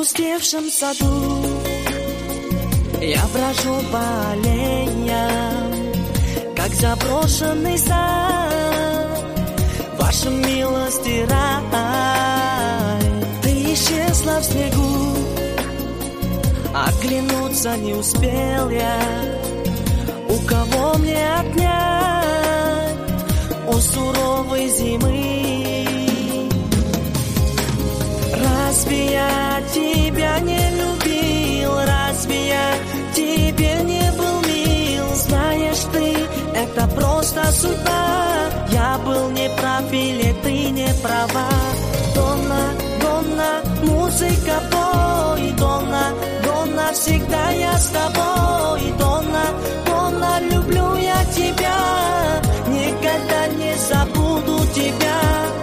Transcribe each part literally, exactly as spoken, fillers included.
опустевшем саду я брожу по аллеям, как заброшенный сад, в вашем милости рай. Ты исчезла в снегу, оглянуться не успел я. У кого мне отнять у суровой зимы? Разве я тебя не любил? Разве я тебе не был мил? Знаешь ты, это просто судьба. Я был неправ или ты не права? Донна, Донна, музыка пой. Донна, Донна, всегда я с тобой. Донна, Донна, люблю я тебя, никогда не забуду тебя.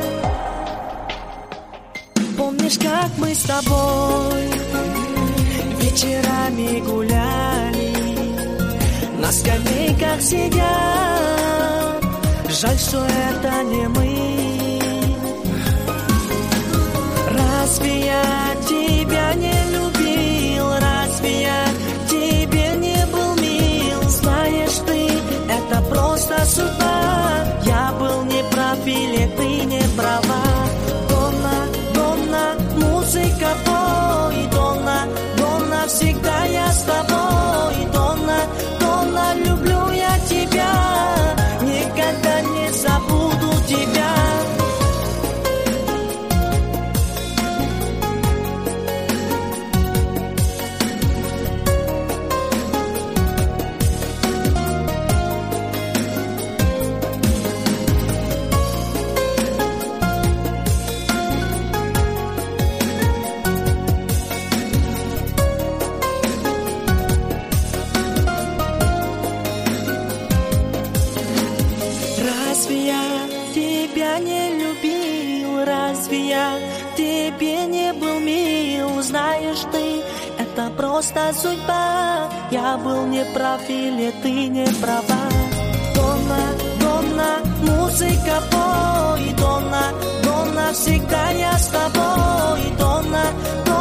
Помнишь, как мы с тобой вечерами гуляли, на скамейках сидя? Жаль, что это не мы. Разве я тебя не любил? Разве я тебе не был мил? Знаешь ты, это просто судьба. Я был неправ или ты не права? Донна, Донна, музыка пой. Донна, Донна, всегда я с тобой. Донна, Донна, люблю я тебя, никогда не забуду тебя. Разве я тебя не любил? Разве я тебе не был мил? Знаешь ты, это просто судьба. Я был неправ или ты не права? Донна, Донна, музыка пой. Донна, Донна, всегда я с тобой. Донна, Донна,